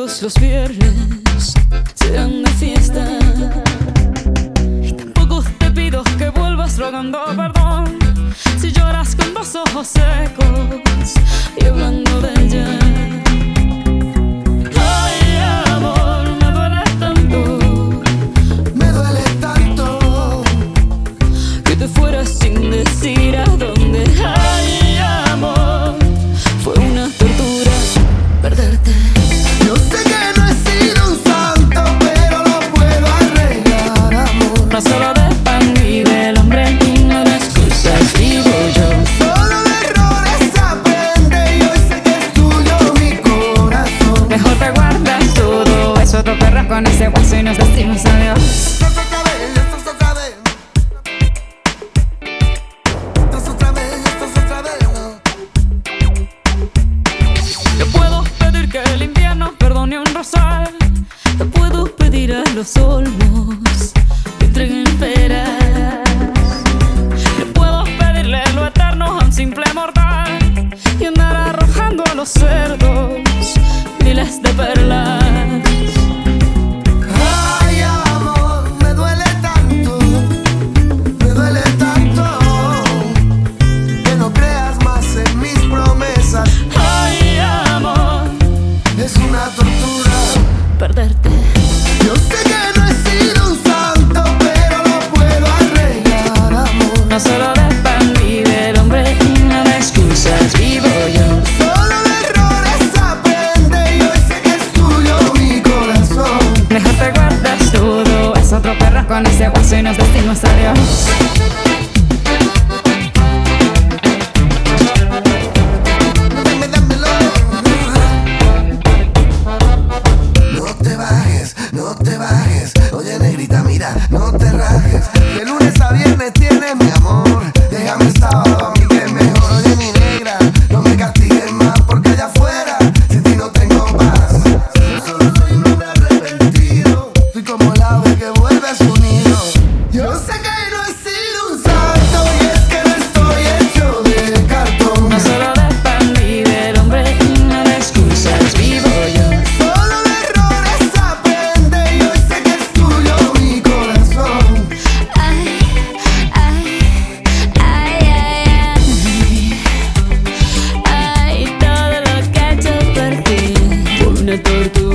todos los viernes sean de fiesta. Y tampoco te pido que vuelvas rogando perdón si lloras con los ojos secos y hablando de ella. Ay, amor, me duele tanto que te fueras sin decir a dónde. Ay, amor, fue una tortura perderte. Yo sé que no he sido un santo, pero lo puedo arreglar, amor. No solo de pan vive el hombre y no de excusas vivo yo. Solo de errores aprende y hoy sé que es tuyo mi corazón. Mejor te guardas todo eso, te perras con ese hueso y nos decimos adiós. Yo puedo pedir que el invierno perdone un rosal. Yo puedo pedir a los olmos que entreguen peras. Yo puedo pedirle lo eterno a un simple mortal y andar arrojando a los cerdos miles de perlas. Ay, amor, me duele tanto que no creas más en mis promesas. Ay, amor, Es una tortura perderte. Yo sé que no he sido un santo, pero lo puedo arreglar, amor. No solo de pan vive el hombre y no de excusas vivo yo. Solo de errores aprende y hoy sé que es tuyo mi corazón. Mejor te guardas todo, es otro perro con ese hueso y nos decimos adiós. Dámelo. No te bajes. Oye, negrita, mira, no te rajes. De lunes a viernes tienes mi amor. Déjame el sábado a mí que es mejor. Oye, mi negra, no me castigues más porque allá afuera sin ti no tengo paz. Yo solo soy un hombre arrepentido. Soy como el ave que vuelve a su nido. Yo sé que no he sido un santo y es que no estoy hecho de cartón. No solo de pan vive el hombre y no de excusas vivo yo. Solo de errores aprende y hoy sé que es tuyo mi corazón. Ay, ay, ay, ay, ay, ay, todo lo que he hecho por ti fue una tortura.